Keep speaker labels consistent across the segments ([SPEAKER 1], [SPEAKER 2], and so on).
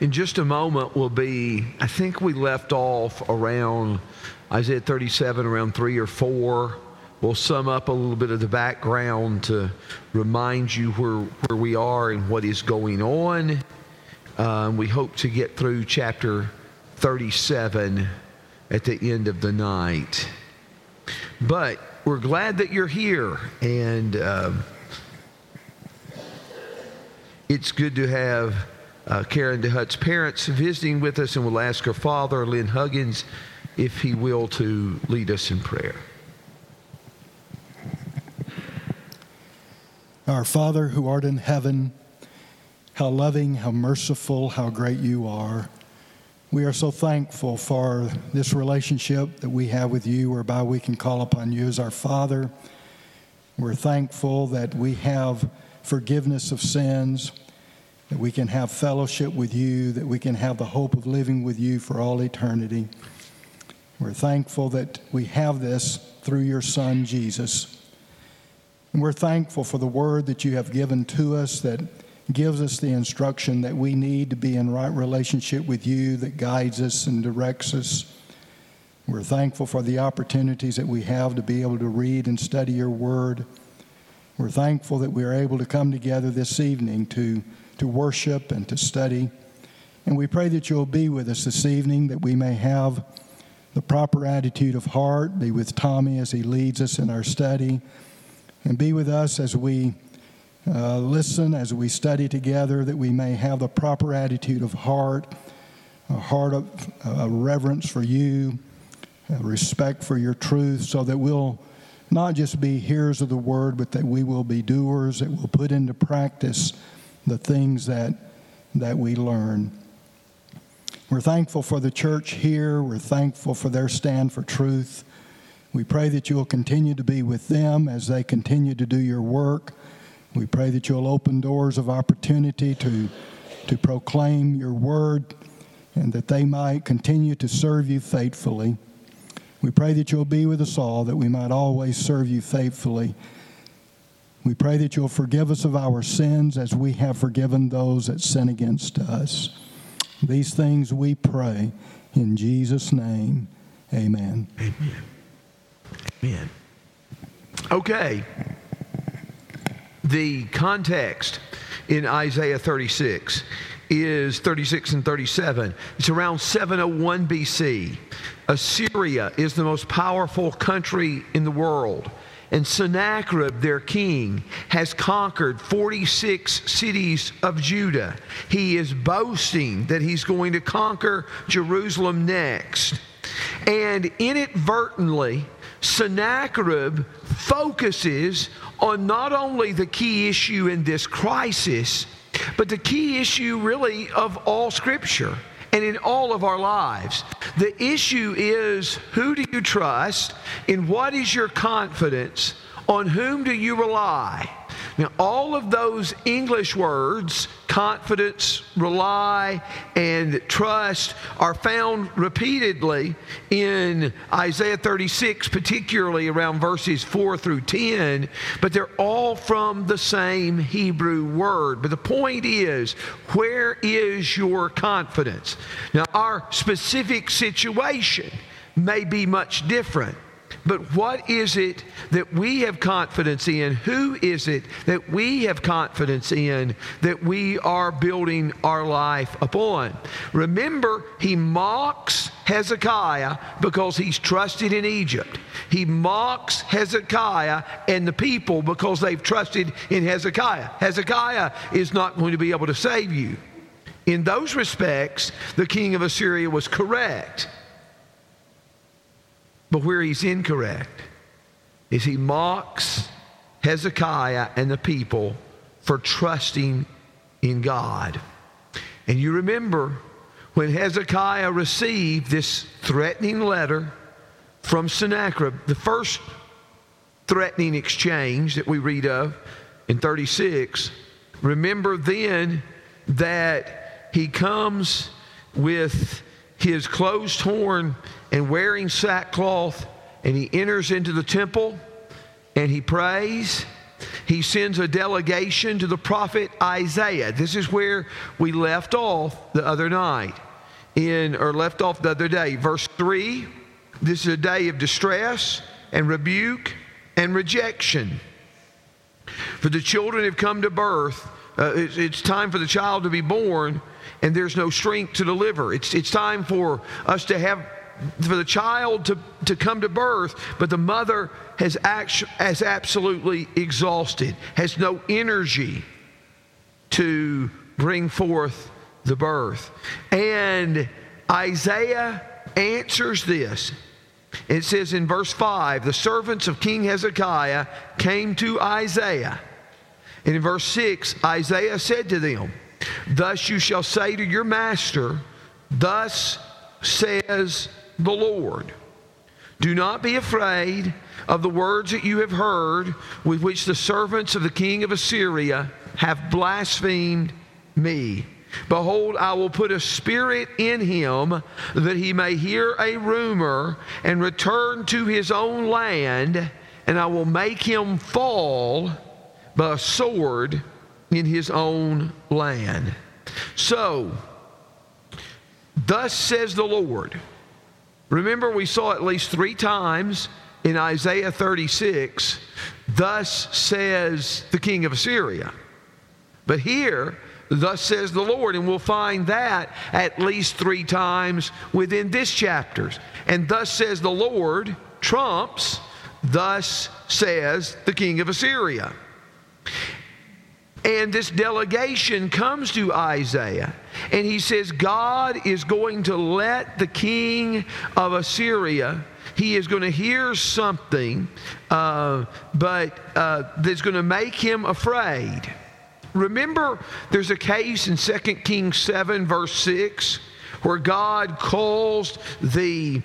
[SPEAKER 1] In just a moment will be, I think we left off around Isaiah 37, around 3 or 4. We'll sum up a little bit of the background to remind you where we are and what is going on. We hope to get through chapter 37 at the end of the night. But we're glad that you're here, and it's good to have Karen DeHutt's parents visiting with us, and we'll ask her father, Lynn Huggins, if he will, to lead us in prayer.
[SPEAKER 2] Our Father who art in heaven, how loving, how merciful, how great you are. We are so thankful for this relationship that we have with you, whereby we can call upon you as our Father. We're thankful that we have forgiveness of sins, that we can have fellowship with you, that we can have the hope of living with you for all eternity. We're thankful that we have this through your Son, Jesus. And we're thankful for the word that you have given to us that gives us the instruction that we need to be in right relationship with you, that guides us and directs us. We're thankful for the opportunities that we have to be able to read and study your word. We're thankful that we are able to come together this evening to worship and to study. And we pray that you'll be with us this evening, that we may have the proper attitude of heart, be with Tommy as he leads us in our study, and be with us as we listen, as we study together, that we may have the proper attitude of heart, a heart of reverence for you, respect for your truth, so that we'll not just be hearers of the word, but that we will be doers, that we'll put into practice the things that we learn. We're thankful for the church here. We're thankful for their stand for truth. We pray that you'll continue to be with them as they continue to do your work. We pray that you'll open doors of opportunity to proclaim your word, and that they might continue to serve you faithfully. We pray that you'll be with us all, that we might always serve you faithfully. We pray that you'll forgive us of our sins as we have forgiven those that sin against us. These things we pray in Jesus' name. Amen.
[SPEAKER 1] Amen. Amen. Okay. The context in Isaiah 36 is 36 and 37. It's around 701 BC. Assyria is the most powerful country in the world. And Sennacherib, their king, has conquered 46 cities of Judah. He is boasting that he's going to conquer Jerusalem next. And inadvertently, Sennacherib focuses on not only the key issue in this crisis, but the key issue really of all Scripture and in all of our lives. The issue is, who do you trust? In what is your confidence? On whom do you rely? Now, all of those English words, confidence, rely, and trust, are found repeatedly in Isaiah 36, particularly around verses 4 through 10, but they're all from the same Hebrew word. But the point is, where is your confidence? Now, our specific situation may be much different. But what is it that we have confidence in? Who is it that we have confidence in that we are building our life upon? Remember, he mocks Hezekiah because he's trusted in Egypt. He mocks Hezekiah and the people because they've trusted in Hezekiah. Hezekiah is not going to be able to save you. In those respects, the king of Assyria was correct. But where he's incorrect is he mocks Hezekiah and the people for trusting in God. And you remember when Hezekiah received this threatening letter from Sennacherib, the first threatening exchange that we read of in 36, remember then that he comes with his clothes torn and wearing sackcloth, and he enters into the temple and he prays. he sends a delegation to the prophet Isaiah. This is where we left off the other night, left off the other day. Verse 3, this is a day of distress and rebuke and rejection. For the children have come to birth. It's time for the child to be born, and there's no strength to deliver. It's time for us to have, for the child to come to birth, but the mother has absolutely exhausted, has no energy to bring forth the birth. And Isaiah answers this. It says in verse 5, the servants of King Hezekiah came to Isaiah. And in verse 6, Isaiah said to them, thus you shall say to your master, thus says the Lord, do not be afraid of the words that you have heard, with which the servants of the king of Assyria have blasphemed me. Behold, I will put a spirit in him, that he may hear a rumor and return to his own land, and I will make him fall by a sword in his own land. So, thus says the Lord. Remember, we saw at least 3 times in Isaiah 36, thus says the king of Assyria. But here, thus says the Lord, and we'll find that at least 3 times within this chapter. And thus says the Lord trumps, thus says the king of Assyria. And this delegation comes to Isaiah, and he says God is going to let the king of Assyria, he is going to hear something, but that's going to make him afraid. Remember, there's a case in 2 Kings 7, verse 6, where God caused the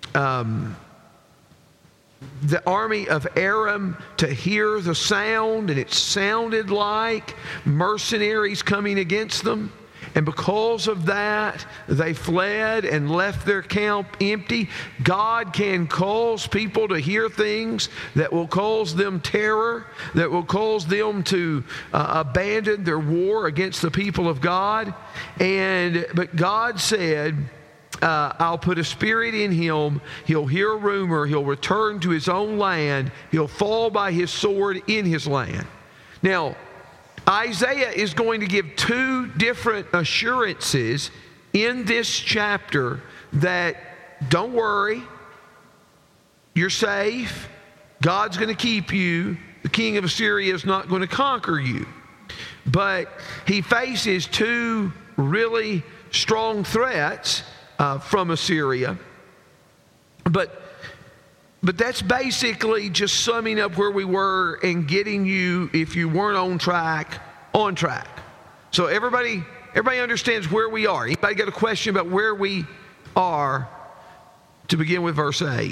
[SPEAKER 1] army of Aram to hear the sound, and it sounded like mercenaries coming against them. And because of that, they fled and left their camp empty. God can cause people to hear things that will cause them terror, that will cause them to abandon their war against the people of God. But God said, I'll put a spirit in him. He'll hear a rumor. He'll return to his own land. He'll fall by his sword in his land. Now, Isaiah is going to give 2 different assurances in this chapter that don't worry, you're safe, God's going to keep you, the king of Assyria is not going to conquer you. But he faces 2 really strong threats from Assyria. But that's basically just summing up where we were and getting you, if you weren't on track, on track. So everybody understands where we are. Anybody got a question about where we are to begin with verse 8?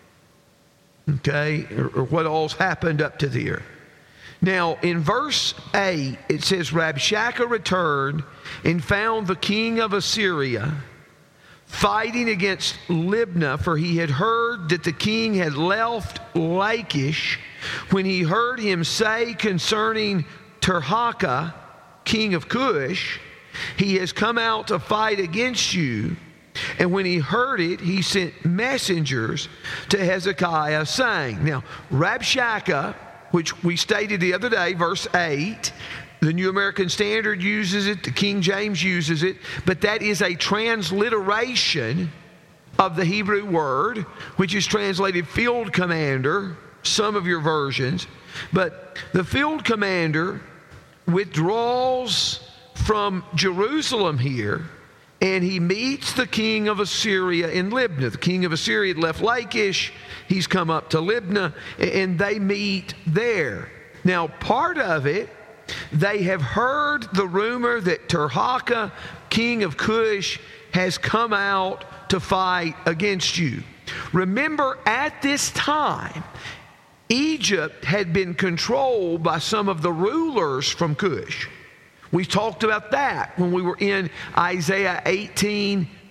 [SPEAKER 1] Okay, or what all's happened up to there. Now, in verse 8, it says, Rabshakeh returned and found the king of Assyria fighting against Libnah, for he had heard that the king had left Lachish. When he heard him say concerning Tirhakah, king of Cush, he has come out to fight against you. And when he heard it, he sent messengers to Hezekiah, saying, now, Rabshakeh, which we stated the other day, verse 8, the New American Standard uses it, the King James uses it, but that is a transliteration of the Hebrew word, which is translated field commander, some of your versions. But the field commander withdraws from Jerusalem here, and he meets the king of Assyria in Libnah. The king of Assyria had left Lachish, he's come up to Libnah, and they meet there. Now, part of it, they have heard the rumor that Tirhakah, king of Cush, has come out to fight against you. Remember, at this time, Egypt had been controlled by some of the rulers from Cush. We talked about that when we were in Isaiah 18,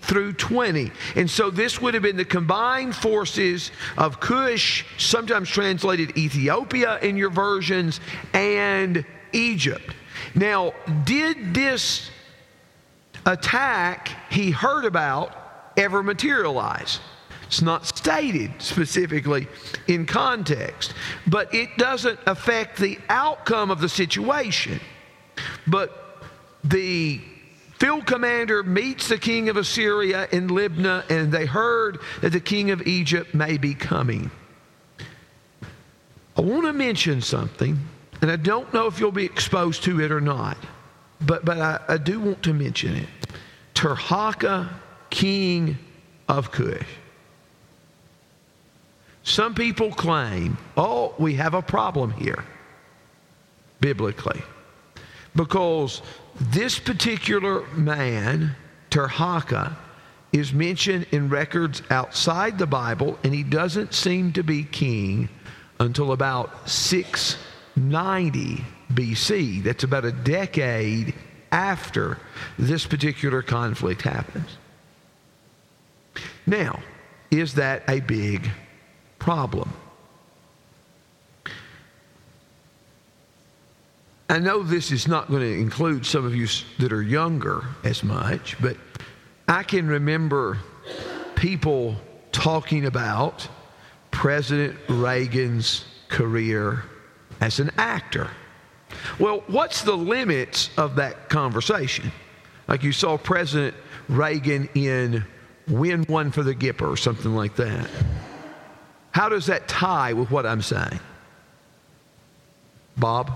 [SPEAKER 1] through 20. And so this would have been the combined forces of Cush, sometimes translated Ethiopia in your versions, and Egypt. Now, did this attack he heard about ever materialize? It's not stated specifically in context, but it doesn't affect the outcome of the situation. But the field commander meets the king of Assyria in Libnah, and they heard that the king of Egypt may be coming. I want to mention something, and I don't know if you'll be exposed to it or not, but I do want to mention it. Tirhakah, king of Cush. Some people claim, we have a problem here, biblically, because this particular man, Tirhakah, is mentioned in records outside the Bible, and he doesn't seem to be king until about 690 BC. That's about a decade after this particular conflict happens. Now, is that a big problem? I know this is not going to include some of you that are younger as much, but I can remember people talking about President Reagan's career as an actor. Well, what's the limits of that conversation? Like you saw President Reagan in Win One for the Gipper or something like that. How does that tie with what I'm saying? Bob?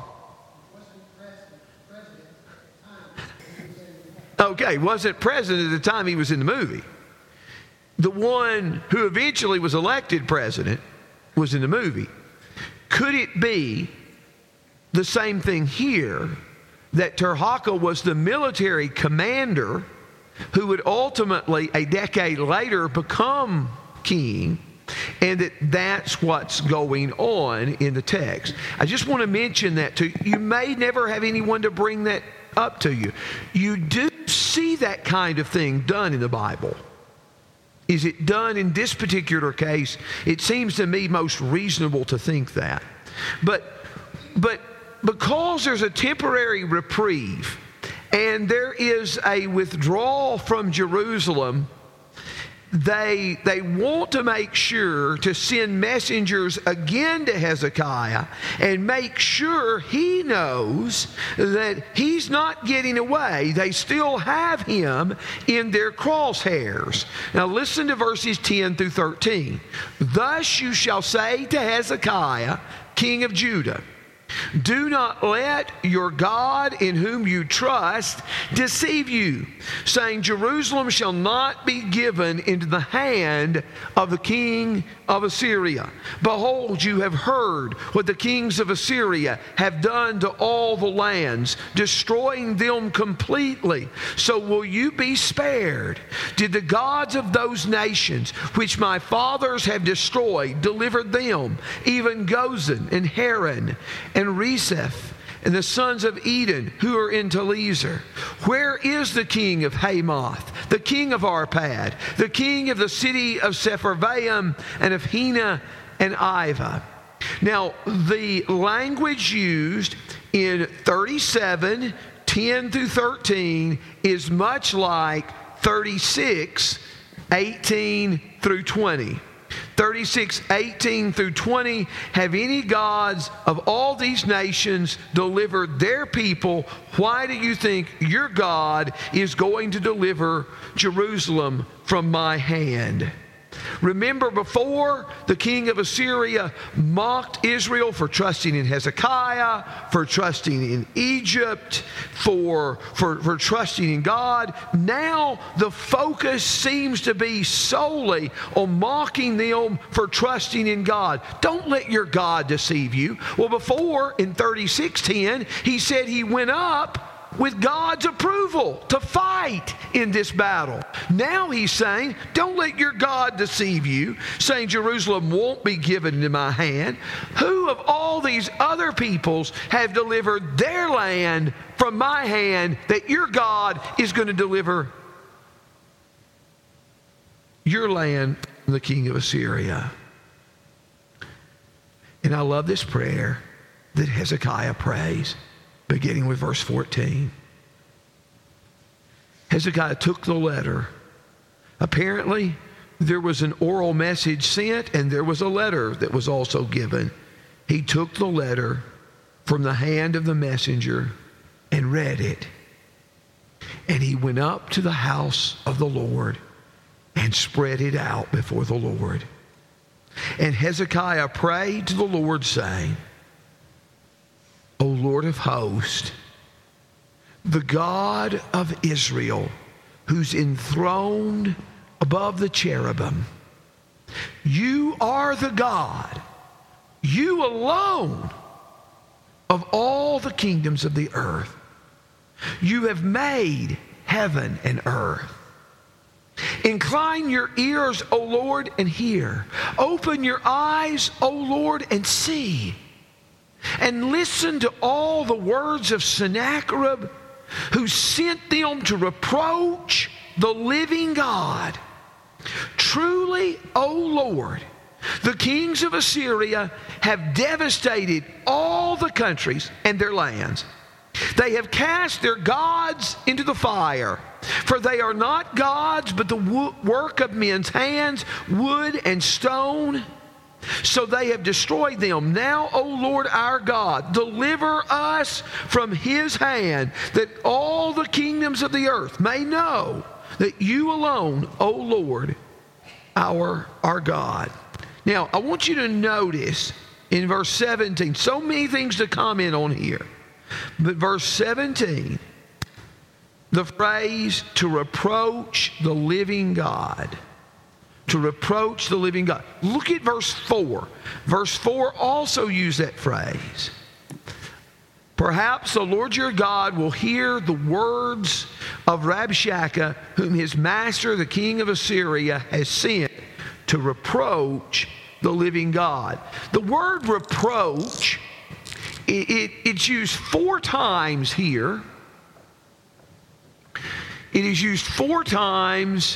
[SPEAKER 1] Okay, wasn't president at the time he was in the movie. The one who eventually was elected president was in the movie. Could it be the same thing here, that Tirhakah was the military commander who would ultimately, a decade later, become king, and that's what's going on in the text? I just want to mention that to you. You may never have anyone to bring that up to you. You do see that kind of thing done in the Bible. Is it done in this particular case? It seems to me most reasonable to think that. But because there's a temporary reprieve and there is a withdrawal from Jerusalem, they want to make sure to send messengers again to Hezekiah and make sure he knows that he's not getting away. They still have him in their crosshairs. Now listen to verses 10 through 13. Thus you shall say to Hezekiah, king of Judah, do not let your God in whom you trust deceive you, saying, Jerusalem shall not be given into the hand of the king of Assyria. Behold, you have heard what the kings of Assyria have done to all the lands, destroying them completely. So will you be spared? Did the gods of those nations which my fathers have destroyed deliver them, even Gozan and Haran and Reseph and the sons of Eden who are in Telazer? Where is the king of Hamath, the king of Arpad, the king of the city of Sepharvaim and of Hena and Ivah? Now, the language used in 37, 10 through 13 is much like 36, 18 through 20. 36, 18 through 20, have any gods of all these nations delivered their people? Why do you think your God is going to deliver Jerusalem from my hand? Remember, before, the king of Assyria mocked Israel for trusting in Hezekiah, for trusting in Egypt, for trusting in God. Now the focus seems to be solely on mocking them for trusting in God. Don't let your God deceive you. Well, before, in 36:10, he said he went up with God's approval to fight in this battle. Now he's saying, don't let your God deceive you, saying Jerusalem won't be given into my hand. Who of all these other peoples have delivered their land from my hand that your God is going to deliver your land from the king of Assyria. And I love this prayer that Hezekiah prays, beginning with verse 14. Hezekiah took the letter. Apparently, there was an oral message sent, and there was a letter that was also given. He took the letter from the hand of the messenger and read it. And he went up to the house of the Lord and spread it out before the Lord. And Hezekiah prayed to the Lord, saying, O Lord of hosts, the God of Israel, who's enthroned above the cherubim, you are the God, you alone, of all the kingdoms of the earth. You have made heaven and earth. Incline your ears, O Lord, and hear. Open your eyes, O Lord, and see. And listen to all the words of Sennacherib, who sent them to reproach the living God. Truly, O Lord, the kings of Assyria have devastated all the countries and their lands. They have cast their gods into the fire, for they are not gods, but the work of men's hands, wood and stone. So they have destroyed them. Now, O Lord our God, deliver us from his hand, that all the kingdoms of the earth may know that you alone, O Lord, our God. Now, I want you to notice in verse 17, so many things to comment on here. But verse 17, the phrase, to reproach the living God. To reproach the living God. Look at verse 4. Verse 4 also used that phrase. Perhaps the Lord your God will hear the words of Rabshakeh, whom his master, the king of Assyria, has sent to reproach the living God. The word reproach, it's used 4 times here. It is used 4 times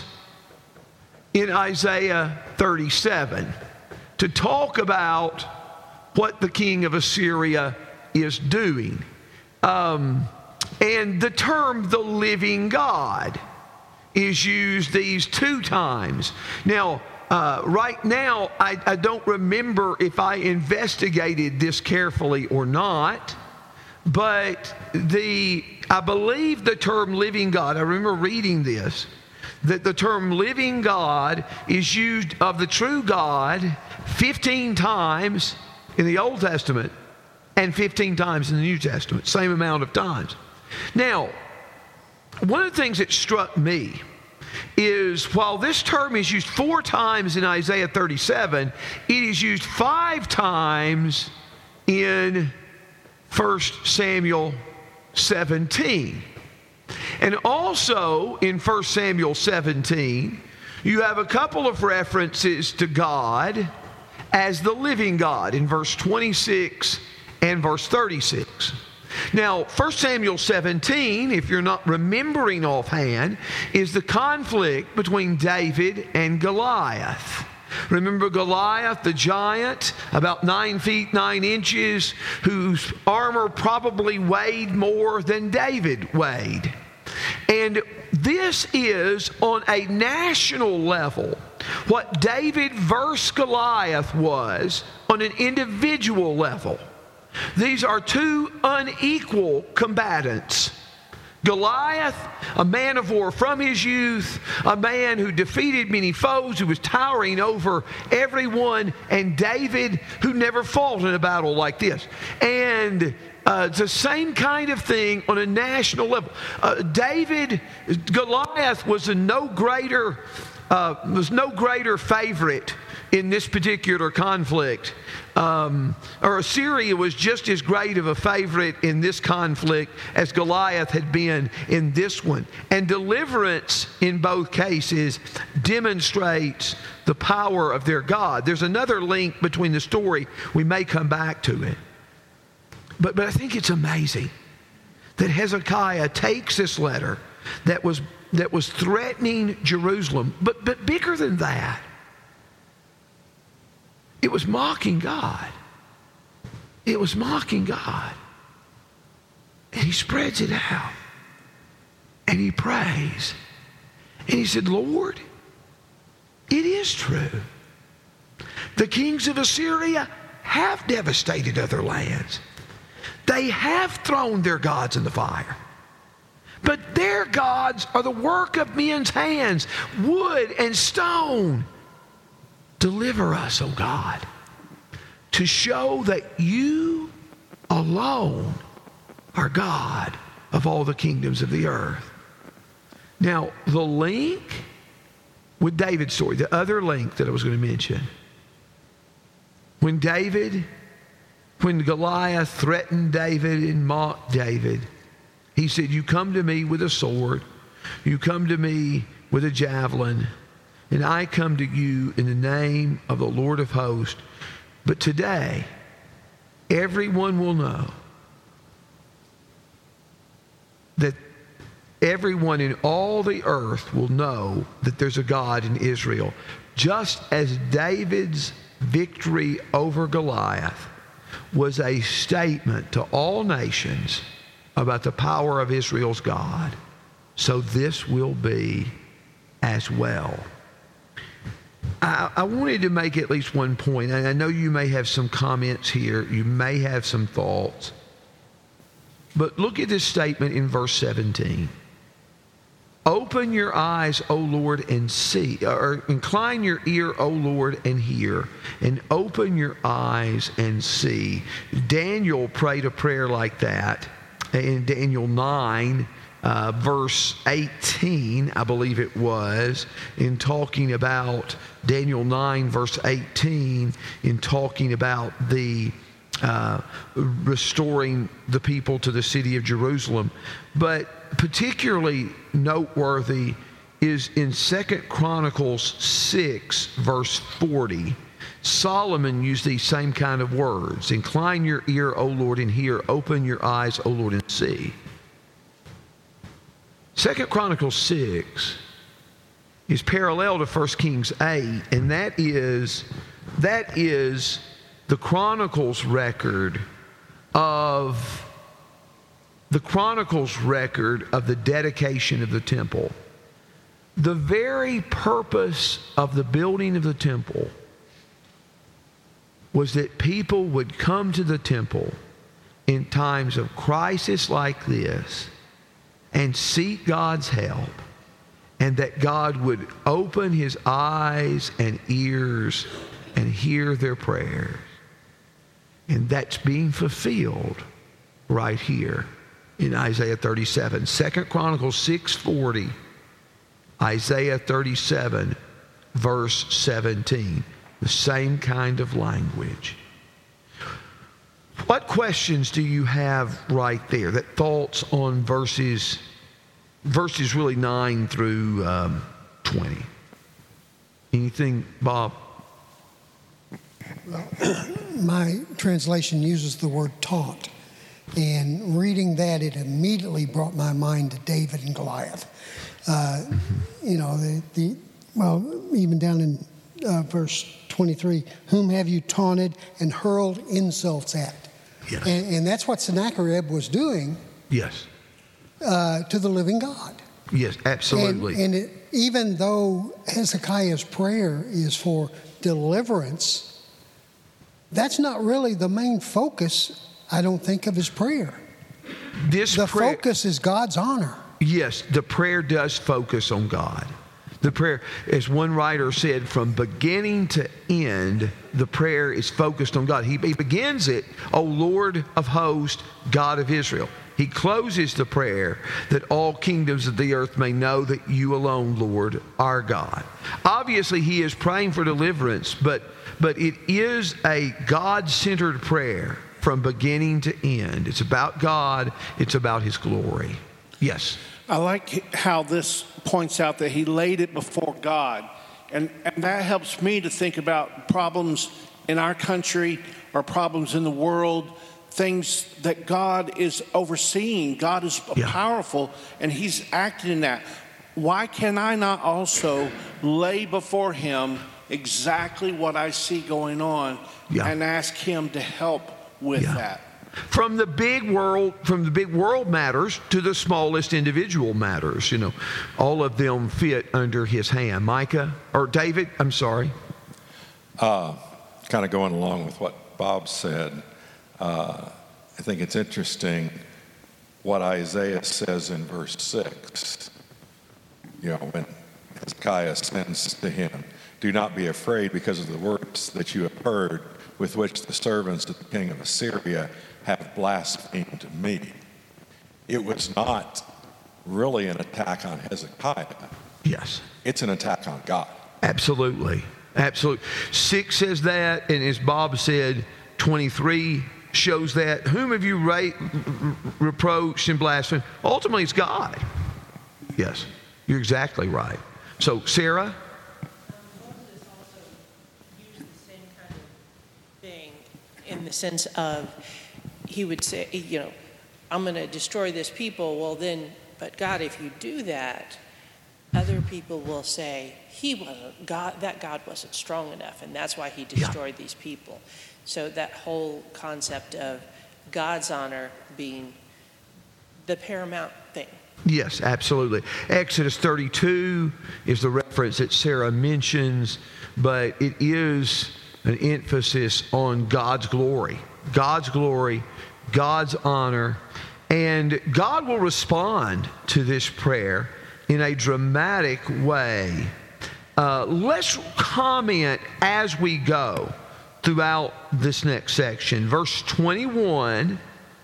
[SPEAKER 1] in Isaiah 37 to talk about what the king of Assyria is doing. And the term the living God is used these 2 times. Now, right now, I don't remember if I investigated this carefully or not, but I believe the term living God, I remember reading this, that the term living God is used of the true God 15 times in the Old Testament and 15 times in the New Testament, same amount of times. Now, one of the things that struck me is while this term is used 4 times in Isaiah 37, it is used 5 times in 1 Samuel 17. And also in 1 Samuel 17, you have a couple of references to God as the living God in verse 26 and verse 36. Now, 1 Samuel 17, if you're not remembering offhand, is the conflict between David and Goliath. Remember Goliath, the giant, about 9 feet 9 inches, whose armor probably weighed more than David weighed. And this is on a national level what David versus Goliath was on an individual level. These are 2 unequal combatants. Goliath, a man of war from his youth, a man who defeated many foes, who was towering over everyone, and David, who never fought in a battle like this. And it's the same kind of thing on a national level. Goliath was no greater favorite in this particular conflict. Or Assyria was just as great of a favorite in this conflict as Goliath had been in this one. And deliverance in both cases demonstrates the power of their God. There's another link between the story. We may come back to it. But I think it's amazing that Hezekiah takes this letter that was that was threatening Jerusalem. But bigger than that, it was mocking God. It was mocking God. And he spreads it out. And he prays. And he said, Lord, it is true. The kings of Assyria have devastated other lands. They have thrown their gods in the fire. But their gods are the work of men's hands, wood and stone. Deliver us, O God, to show that you alone are God of all the kingdoms of the earth. Now, the link with David's story, the other link that I was going to mention, when Goliath threatened David and mocked David, he said, you come to me with a sword, you come to me with a javelin, and I come to you in the name of the Lord of hosts. But today, everyone will know that everyone in all the earth will know that there's a God in Israel. Just as David's victory over Goliath was a statement to all nations about the power of Israel's God, so this will be as well. I wanted to make at least one point, and I know you may have some comments here, you may have some thoughts, but look at this statement in verse 17. Open your eyes, O Lord, and see, or incline your ear, O Lord, and hear, and open your eyes and see. Daniel prayed a prayer like that in Daniel 9, verse 18, I believe it was, in talking about Daniel 9, verse 18, in talking about the restoring the people to the city of Jerusalem. But particularly noteworthy is in 2 Chronicles 6, verse 40. Solomon used these same kind of words. Incline your ear, O Lord, and hear. Open your eyes, O Lord, and see. 2 Chronicles 6 is parallel to 1 Kings 8, and that is the Chronicles record of the dedication of the temple. The very purpose of the building of the temple was that people would come to the temple in times of crisis like this and seek God's help, and that God would open his eyes and ears and hear their prayers. And that's being fulfilled right here in Isaiah 37. 2 Chronicles 6:40, Isaiah 37, verse 17. The same kind of language. What questions do you have right there? That thoughts on verses really 9 through 20. Anything, Bob?
[SPEAKER 3] Well, my translation uses the word taunt. And reading that, it immediately brought my mind to David and Goliath. You know, even down in verse 23, whom have you taunted and hurled insults at?
[SPEAKER 1] Yes.
[SPEAKER 3] And that's what Sennacherib was doing.
[SPEAKER 1] Yes.
[SPEAKER 3] To the living God.
[SPEAKER 1] Yes, absolutely.
[SPEAKER 3] And even though Hezekiah's prayer is for deliverance, that's not really the main focus, I don't think, of his prayer. The focus is God's honor.
[SPEAKER 1] Yes, the prayer does focus on God. The prayer, as one writer said, from beginning to end, the prayer is focused on God. He begins it, O Lord of hosts, God of Israel. He closes the prayer that all kingdoms of the earth may know that you alone, Lord, are God. Obviously, he is praying for deliverance, but it is a God-centered prayer from beginning to end. It's about God. It's about his glory. Yes.
[SPEAKER 4] I like how this points out that he laid it before God. And that helps me to think about problems in our country or problems in the world, things that God is overseeing. God is powerful, and he's acting in that. why can I not also lay before him exactly what I see going on and ask him to help with that?
[SPEAKER 1] From the big world matters to the smallest individual matters, all of them fit under his hand. Micah, or David, I'm sorry.
[SPEAKER 5] Kind of going along with what Bob said, I think it's interesting what Isaiah says in verse 6. When Hezekiah sends to him, "Do not be afraid because of the words that you have heard, with which the servants of the king of Assyria have blasphemed me." It was not really an attack on Hezekiah.
[SPEAKER 1] Yes.
[SPEAKER 5] It's an attack on God.
[SPEAKER 1] Absolutely. 6 says that, and as Bob said, 23 shows that. Whom have you reproached and blasphemed? Ultimately, it's God. Yes, you're exactly right. So, Sarah?
[SPEAKER 6] Moses also used the same kind of thing in the sense of he would say, I'm going to destroy this people. Well, then, but God, if you do that, other people will say that God wasn't strong enough, and that's why he destroyed these people. So that whole concept of God's honor being the paramount thing.
[SPEAKER 1] Yes, absolutely. Exodus 32 is the reference that Sarah mentions, but it is an emphasis on God's glory, God's honor, and God will respond to this prayer in a dramatic way. Let's comment as we go throughout this next section. Verse 21,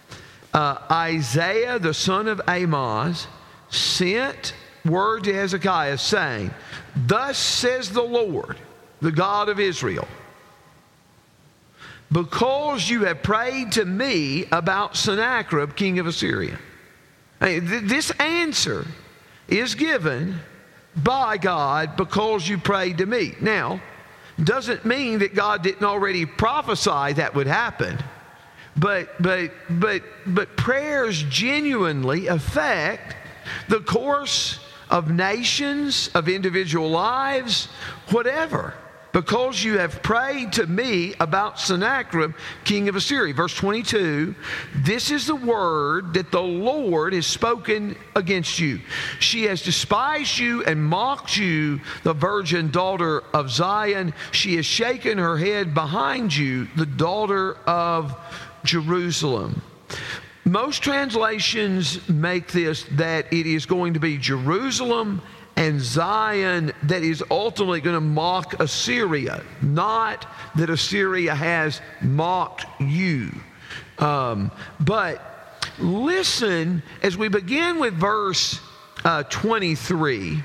[SPEAKER 1] Isaiah the son of Amoz sent word to Hezekiah saying, "Thus says the Lord, the God of Israel, because you have prayed to me about Sennacherib, king of Assyria." This answer is given by God because you prayed to me. Now, doesn't mean that God didn't already prophesy that would happen. But prayers genuinely affect the course of nations, of individual lives, whatever. Because you have prayed to me about Sennacherib, king of Assyria. Verse 22, this is the word that the Lord has spoken against you. She has despised you and mocked you, the virgin daughter of Zion. She has shaken her head behind you, the daughter of Jerusalem. Most translations make this that it is going to be Jerusalem and Zion that is ultimately going to mock Assyria, not that Assyria has mocked you. But listen, as we begin with verse 23,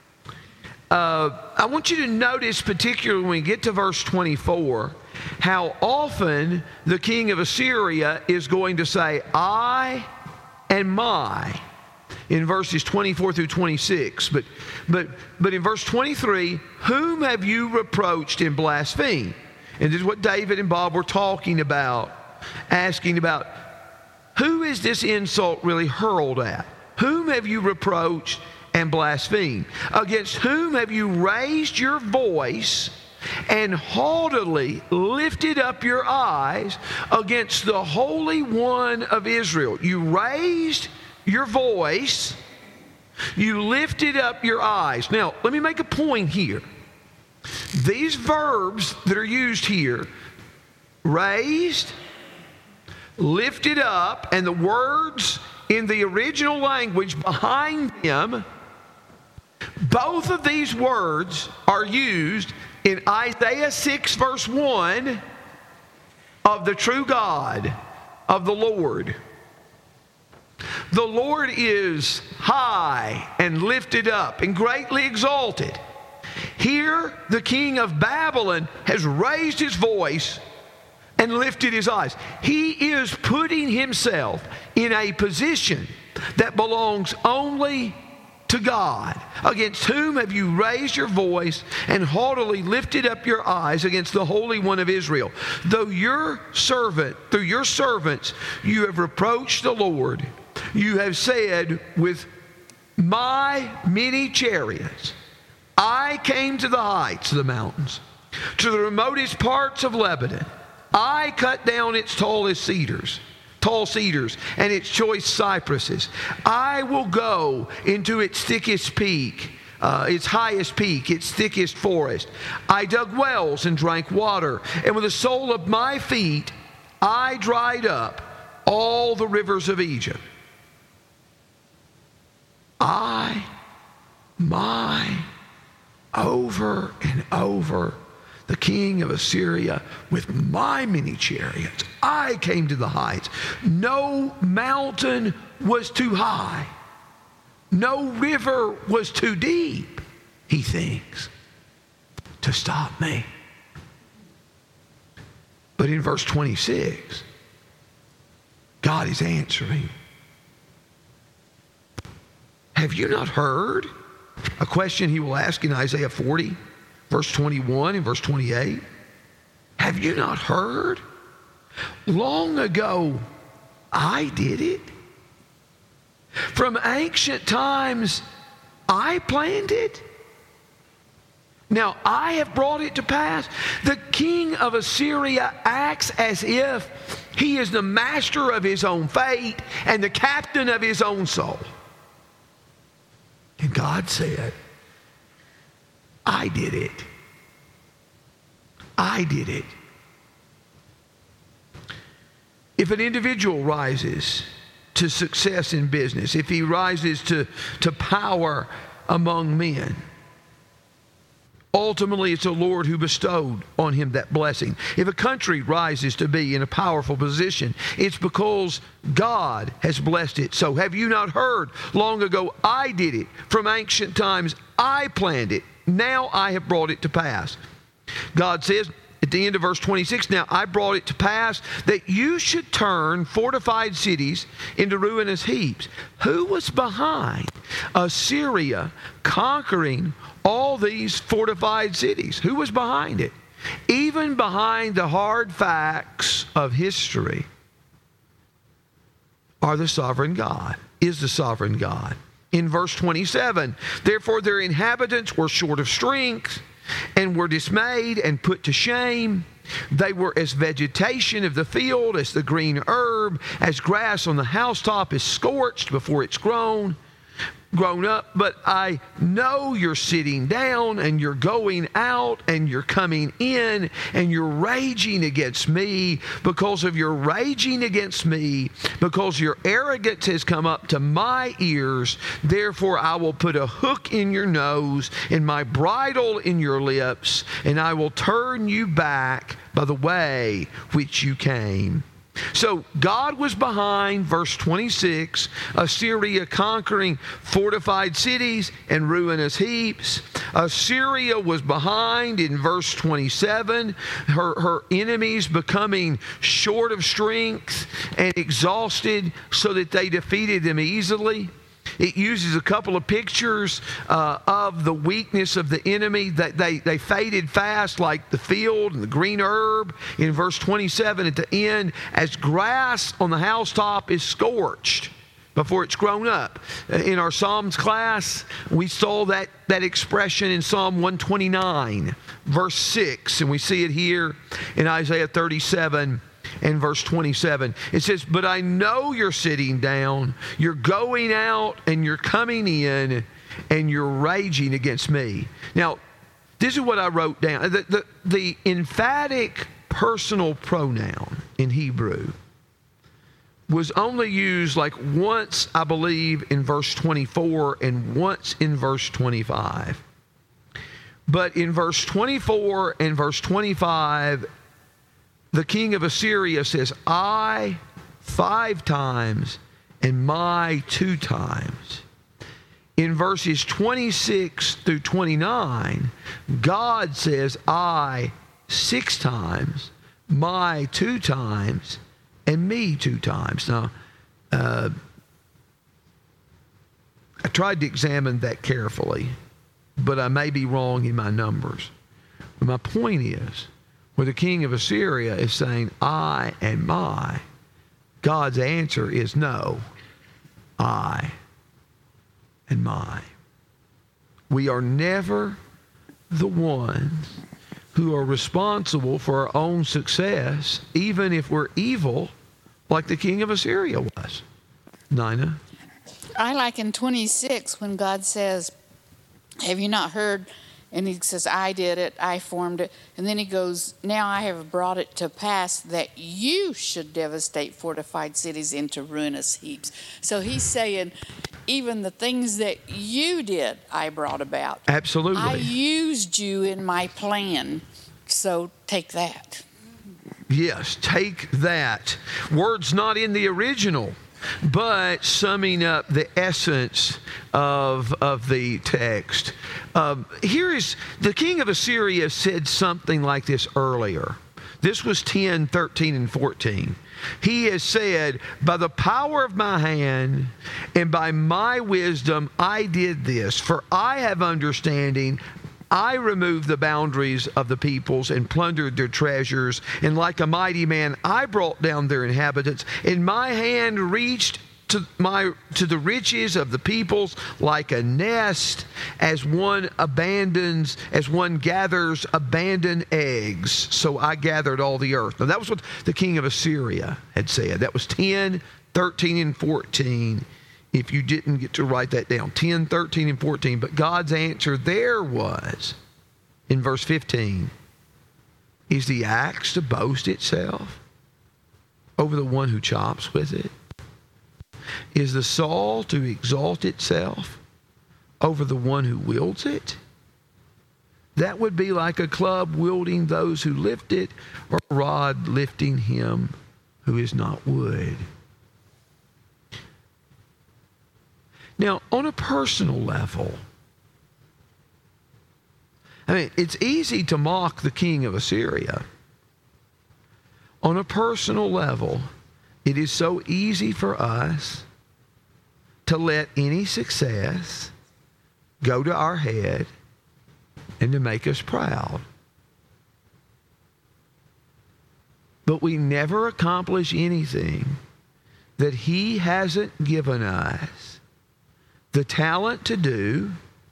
[SPEAKER 1] I want you to notice, particularly when we get to verse 24, how often the king of Assyria is going to say, "I and my," in verses 24 through 26. But in verse 23, "Whom have you reproached and blasphemed?" And this is what David and Bob were talking about, asking about, who is this insult really hurled at? Whom have you reproached and blasphemed? Against whom have you raised your voice and haughtily lifted up your eyes? Against the Holy One of Israel. You raised your voice, you lifted up your eyes. Now, let me make a point here. These verbs that are used here, raised, lifted up, and the words in the original language behind them, both of these words are used in Isaiah 6 verse 1 of the true God, of the Lord. The Lord is high and lifted up and greatly exalted. Here, the king of Babylon has raised his voice and lifted his eyes. He is putting himself in a position that belongs only to God. Against whom have you raised your voice and haughtily lifted up your eyes? Against the Holy One of Israel. Though your servant, through your servants, you have reproached the Lord. You have said with my many chariots. I came to the heights of the mountains, to the remotest parts of Lebanon. I cut down its tall cedars, and its choice cypresses. I will go into its thickest peak, its highest peak, its thickest forest. I dug wells and drank water, and with the sole of my feet I dried up all the rivers of Egypt. Over and over, the king of Assyria, with my many chariots, I came to the heights. No mountain was too high. No river was too deep, he thinks, to stop me. But in verse 26, God is answering. Have you not heard? A question he will ask in Isaiah 40, verse 21 and verse 28. Have you not heard? Long ago, I did it. From ancient times, I planned it. Now I have brought it to pass. The king of Assyria acts as if he is the master of his own fate and the captain of his own soul. And God said, I did it. I did it. If an individual rises to success in business, if he rises to power among men, ultimately, it's the Lord who bestowed on him that blessing. If a country rises to be in a powerful position, it's because God has blessed it. So have you not heard? Long ago, I did it. From ancient times, I planned it. Now I have brought it to pass. God says at the end of verse 26, now I brought it to pass that you should turn fortified cities into ruinous heaps. Who was behind Assyria conquering all these fortified cities? Who was behind it? Even behind the hard facts of history is the sovereign God. In verse 27, therefore their inhabitants were short of strength and were dismayed and put to shame. They were as vegetation of the field, as the green herb, as grass on the housetop is scorched before it's grown up. But I know you're sitting down and you're going out and you're coming in and you're raging against me. Because of your raging against me, because your arrogance has come up to my ears, therefore I will put a hook in your nose and my bridle in your lips, and I will turn you back by the way which you came. So God was behind, verse 26, Assyria conquering fortified cities and ruinous heaps. Assyria was behind in verse 27, her enemies becoming short of strength and exhausted so that they defeated them easily. It uses a couple of pictures of the weakness of the enemy. That they faded fast like the field and the green herb. In verse 27 at the end, as grass on the housetop is scorched before it's grown up. In our Psalms class, we saw that expression in Psalm 129, verse 6, and we see it here in Isaiah 37. In verse 27, it says, but I know you're sitting down, you're going out, and you're coming in, and you're raging against me. Now, this is what I wrote down. The emphatic personal pronoun in Hebrew was only used like once, I believe, in verse 24 and once in verse 25. But in verse 24 and verse 25, the king of Assyria says, I 5 times and my 2 times. In verses 26 through 29, God says, I 6 times, my 2 times, and me 2 times. Now, I tried to examine that carefully, but I may be wrong in my numbers. But my point is, where the king of Assyria is saying, I and my, God's answer is no, I and my. We are never the ones who are responsible for our own success, even if we're evil, like the king of Assyria was. Nina?
[SPEAKER 7] I like in 26 when God says, have you not heard? And he says, I did it, I formed it. And then he goes, now I have brought it to pass that you should devastate fortified cities into ruinous heaps. So he's saying, even the things that you did, I brought about.
[SPEAKER 1] Absolutely.
[SPEAKER 7] I used you in my plan. So take that.
[SPEAKER 1] Yes, take that. Words not in the original, but summing up the essence of the text. Here is, the king of Assyria said something like this earlier. This was 10, 13, and 14. He has said, by the power of my hand and by my wisdom I did this, for I have understanding. I removed the boundaries of the peoples and plundered their treasures, and like a mighty man I brought down their inhabitants, and my hand reached to the riches of the peoples like a nest, as one gathers abandoned eggs. So I gathered all the earth. Now that was what the king of Assyria had said. That was 10, 13, and 14. If you didn't get to write that down, 10, 13, and 14. But God's answer there was, in verse 15, is the axe to boast itself over the one who chops with it? Is the saw to exalt itself over the one who wields it? That would be like a club wielding those who lift it, or a rod lifting him who is not wood. Now, on a personal level, I mean, it's easy to mock the king of Assyria. On a personal level, it is so easy for us to let any success go to our head and to make us proud. But we never accomplish anything that He hasn't given us the talent to do.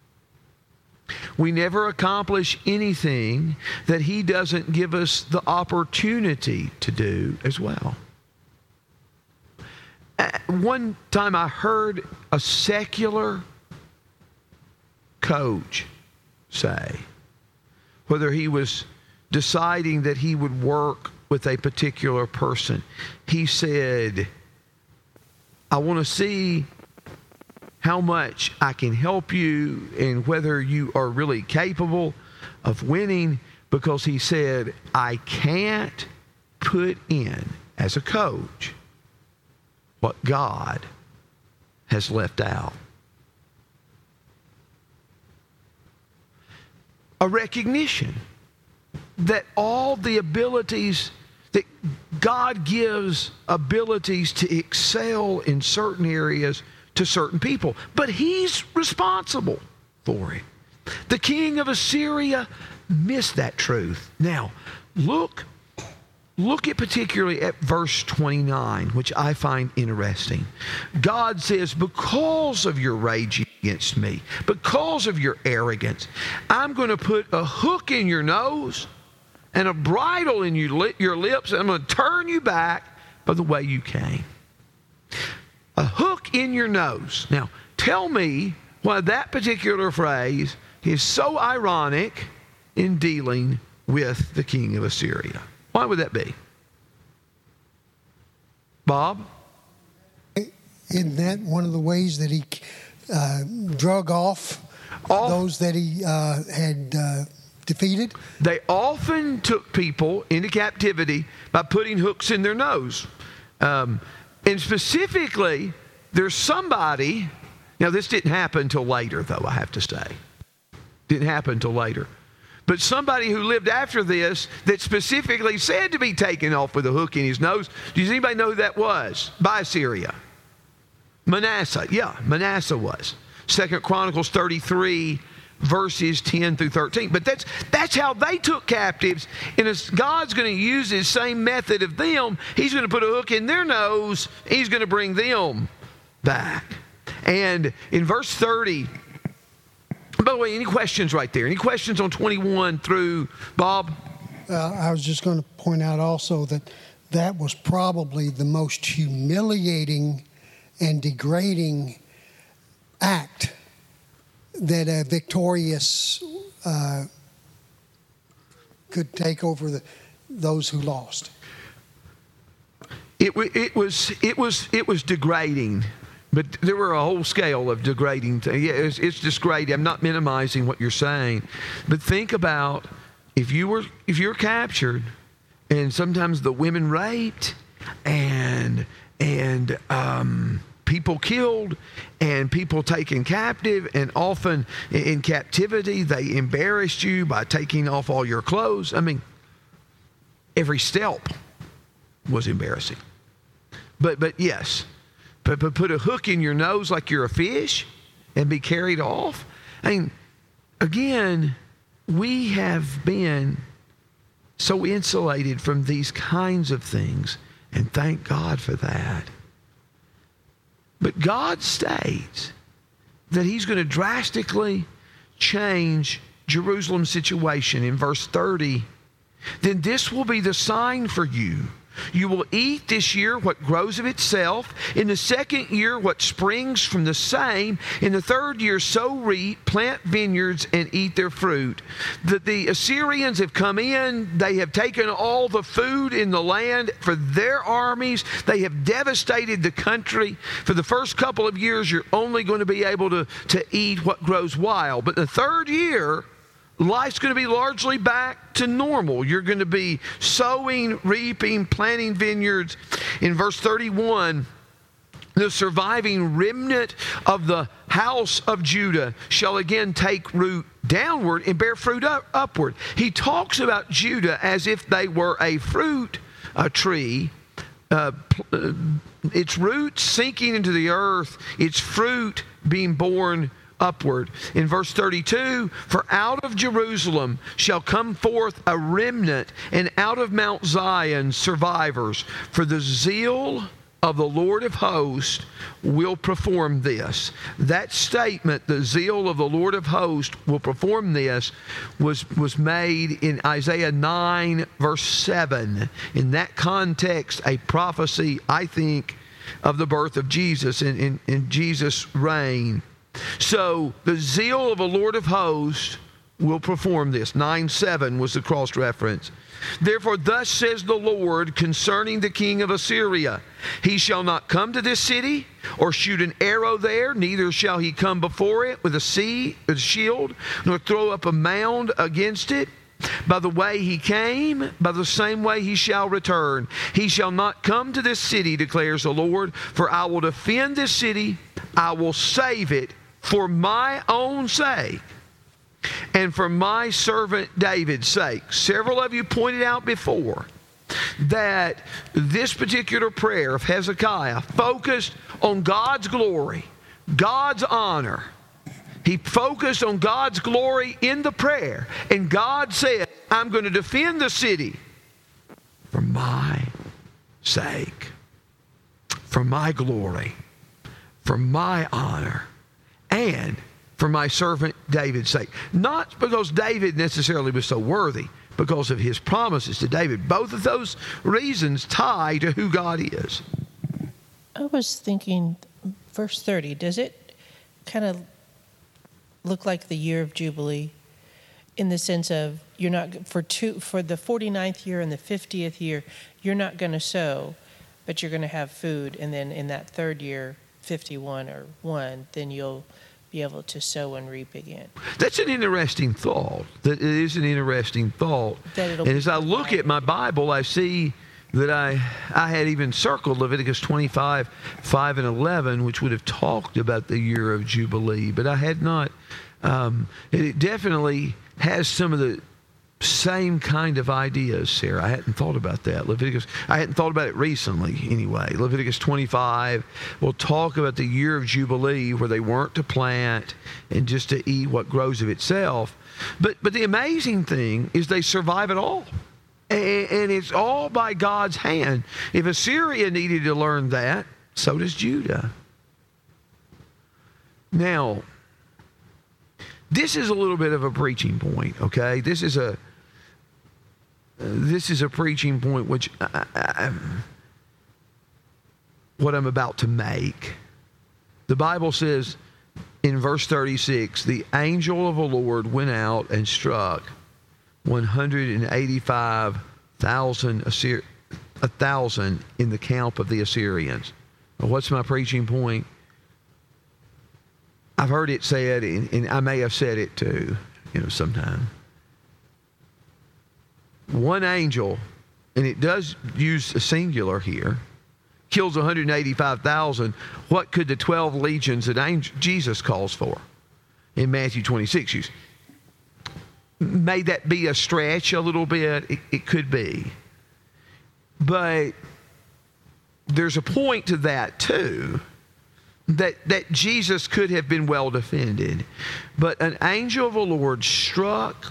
[SPEAKER 1] We never accomplish anything that He doesn't give us the opportunity to do as well. One time I heard a secular coach say, whether he was deciding that he would work with a particular person, he said, I want to see how much I can help you and whether you are really capable of winning, because he said, I can't put in as a coach what God has left out. A recognition that all the abilities that God gives, abilities to excel in certain areas to certain people, but He's responsible for it. The king of Assyria missed that truth. Now, look at particularly at verse 29, which I find interesting. God says, because of your rage against me, because of your arrogance, I'm going to put a hook in your nose and a bridle in your lips, and I'm going to turn you back by the way you came. A hook in your nose. Now, tell me why that particular phrase is so ironic in dealing with the king of Assyria. Why would that be? Bob?
[SPEAKER 3] Isn't that one of the ways that he drug off those that he had defeated?
[SPEAKER 1] They often took people into captivity by putting hooks in their nose. And specifically, there's somebody, now this didn't happen until later, though, I have to say. Didn't happen until later. But somebody who lived after this that specifically said to be taken off with a hook in his nose. Does anybody know who that was? By Assyria. Manasseh. Yeah, Manasseh was. 2 Chronicles 33, verses 10 through 13. But that's how they took captives. And as God's going to use His same method of them, He's going to put a hook in their nose. He's going to bring them back. And in verse 30, by the way, any questions right there? Any questions on 21 through, Bob?
[SPEAKER 3] I was just going to point out also that that was probably the most humiliating and degrading act that a victorious could take over those who lost.
[SPEAKER 1] It was degrading, but there were a whole scale of degrading things. Yeah, it's degrading. I'm not minimizing what you're saying, but think about if you're captured, and sometimes the women raped, and people killed, and people taken captive, and often in captivity they embarrassed you by taking off all your clothes. I mean, every step was embarrassing. But yes, but put a hook in your nose like you're a fish and be carried off. I mean, again, we have been so insulated from these kinds of things, and thank God for that. But God states that He's going to drastically change Jerusalem's situation in verse 30. Then this will be the sign for you. You will eat this year what grows of itself. In the second year, what springs from the same. In the third year, sow wheat, plant vineyards, and eat their fruit. The Assyrians have come in. They have taken all the food in the land for their armies. They have devastated the country. For the first couple of years, you're only going to be able to eat what grows wild. But the third year, life's going to be largely back to normal. You're going to be sowing, reaping, planting vineyards. In verse 31, the surviving remnant of the house of Judah shall again take root downward and bear fruit upward. He talks about Judah as if they were a tree, its roots sinking into the earth, its fruit being borne upward. In verse 32, for out of Jerusalem shall come forth a remnant, and out of Mount Zion survivors. For the zeal of the Lord of hosts will perform this. That statement, the zeal of the Lord of hosts will perform this, was made in Isaiah 9, verse 7. In that context, a prophecy, I think, of the birth of Jesus in Jesus' reign. So the zeal of the Lord of hosts will perform this. 9:7 was the cross reference. Therefore, thus says the Lord concerning the king of Assyria, he shall not come to this city or shoot an arrow there, neither shall he come before it with a shield, nor throw up a mound against it. By the way he came, by the same way he shall return. He shall not come to this city, declares the Lord, for I will defend this city, I will save it for my own sake and for my servant David's sake. Several of you pointed out before that this particular prayer of Hezekiah focused on God's glory, God's honor. He focused on God's glory in the prayer, and God said, I'm going to defend the city for my sake, for my glory, for my honor, and for my servant David's sake. Not because David necessarily was so worthy, because of his promises to David. Both of those reasons tie to who God is.
[SPEAKER 6] I was thinking, verse 30, does it kind of look like the year of Jubilee in the sense of you're not, for the 49th year and the 50th year, you're not going to sow, but you're going to have food, and then in that third year, 51 or 1, then you'll be able to sow and reap again.
[SPEAKER 1] That's an interesting thought. That it is an interesting thought. And as I look at my Bible, I see that I had even circled Leviticus 25, 5 and 11, which would have talked about the year of Jubilee, but I had not. It definitely has some of the same kind of ideas, Sarah. I hadn't thought about that. I hadn't thought about it recently anyway. Leviticus 25 will talk about the year of Jubilee where they weren't to plant and just to eat what grows of itself. But the amazing thing is they survive it all. And it's all by God's hand. If Assyria needed to learn that, so does Judah. Now, this is a little bit of a preaching point, okay? This is a preaching point which what I'm about to make. The Bible says in verse 36, the angel of the Lord went out and struck 185,000 in the camp of the Assyrians. Well, what's my preaching point? I've heard it said, and I may have said it too, sometime. One angel, and it does use a singular here, kills 185,000. What could the 12 legions that Jesus calls for in Matthew 26 use? May that be a stretch a little bit? It could be. But there's a point to that too, that Jesus could have been well defended. But an angel of the Lord struck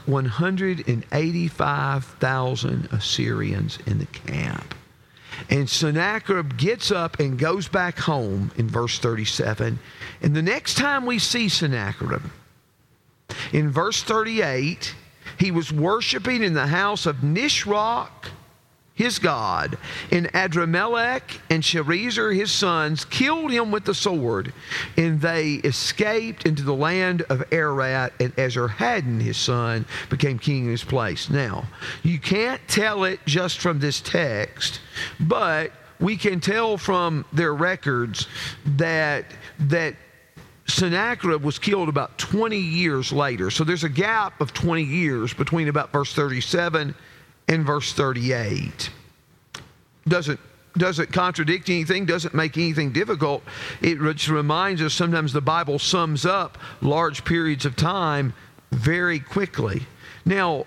[SPEAKER 1] 185,000 Assyrians in the camp. And Sennacherib gets up and goes back home in verse 37. And the next time we see Sennacherib, in verse 38, he was worshiping in the house of Nisroch, his god, and Adramelech and Sharezer, his sons, killed him with the sword, and they escaped into the land of Ararat, and Esarhaddon, his son, became king in his place. Now, you can't tell it just from this text, but we can tell from their records that Sennacherib was killed about 20 years later. So there's a gap of 20 years between about verse 37 and verse 38. Doesn't contradict anything, doesn't make anything difficult. It just reminds us sometimes the Bible sums up large periods of time very quickly. Now,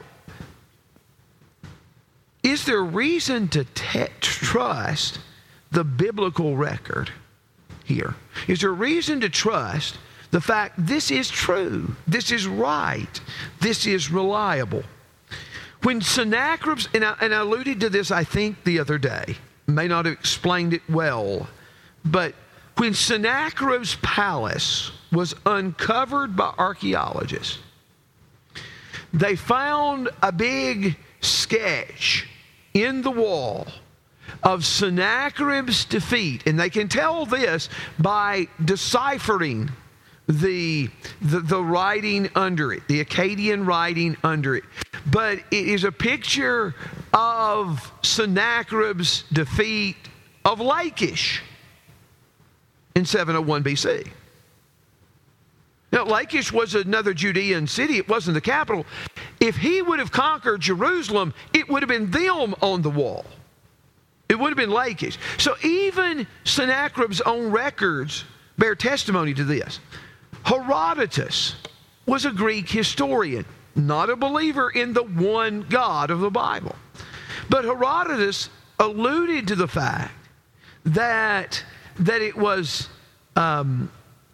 [SPEAKER 1] is there reason to trust the biblical record here? Is there reason to trust the fact this is true, this is right, this is reliable? When Sennacherib's, and I alluded to this, I think, the other day, may not have explained it well, but when Sennacherib's palace was uncovered by archaeologists, they found a big sketch in the wall of Sennacherib's defeat, and they can tell this by deciphering the writing under it, the Akkadian writing under it. But it is a picture of Sennacherib's defeat of Lachish in 701 BC. Now, Lachish was another Judean city. It wasn't the capital. If he would have conquered Jerusalem, it would have been them on the wall. It would have been Lachish. So even Sennacherib's own records bear testimony to this. Herodotus was a Greek historian, not a believer in the one God of the Bible. But Herodotus alluded to the fact that it was the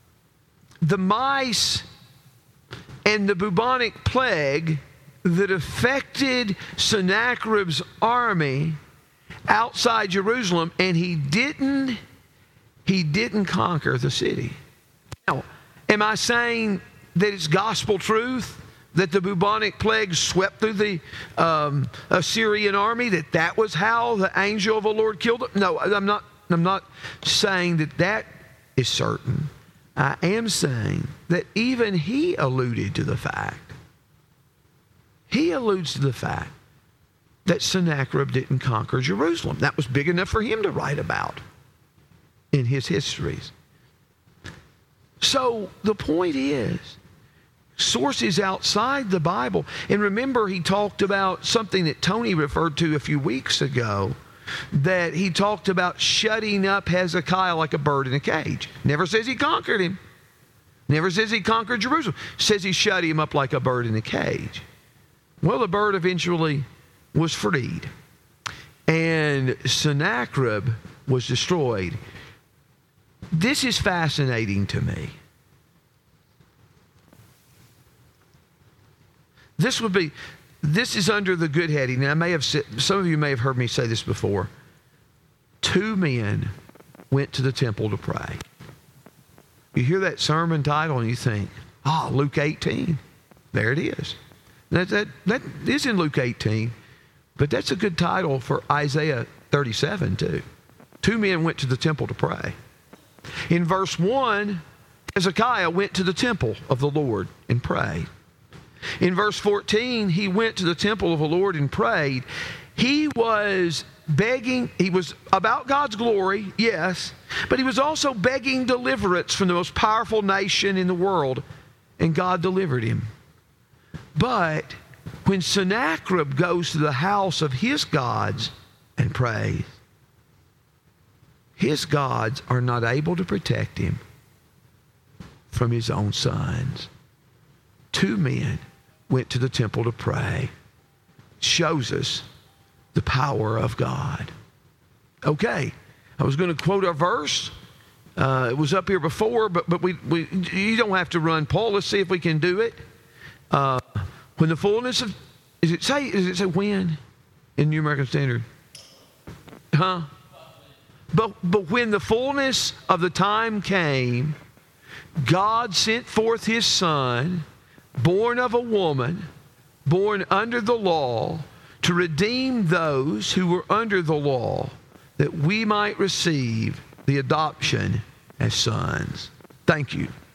[SPEAKER 1] mice and the bubonic plague that affected Sennacherib's army outside Jerusalem, and he didn't conquer the city. Now, am I saying that it's gospel truth that the bubonic plague swept through the Assyrian army, that was how the angel of the Lord killed them? No, I'm not saying that is certain. I am saying that even he alluded to the fact. He alludes to the fact that Sennacherib didn't conquer Jerusalem. That was big enough for him to write about in his histories. So the point is, sources outside the Bible, and remember he talked about something that Tony referred to a few weeks ago, that he talked about shutting up Hezekiah like a bird in a cage. Never says he conquered him. Never says he conquered Jerusalem. Says he shut him up like a bird in a cage. Well, the bird eventually was freed, and Sennacherib was destroyed. This is fascinating to me. This is under the good heading, and I may have said, some of you may have heard me say this before. 2 men went to the temple to pray. You hear that sermon title and you think, Luke 18. There it is. That is in Luke 18, but that's a good title for Isaiah 37 too. 2 men went to the temple to pray. In verse 1, Hezekiah went to the temple of the Lord and prayed. In verse 14, he went to the temple of the Lord and prayed. He was begging, he was about God's glory, yes, but he was also begging deliverance from the most powerful nation in the world, and God delivered him. But when Sennacherib goes to the house of his gods and prays, his gods are not able to protect him from his own sons. 2 men went to the temple to pray. Shows us the power of God. Okay, I was going to quote a verse. It was up here before, but you don't have to run, Paul. Let's see if we can do it. When the fullness of, does it say when in New American Standard? Huh? But when the fullness of the time came, God sent forth his Son, born of a woman, born under the law, to redeem those who were under the law, that we might receive the adoption as sons. Thank you.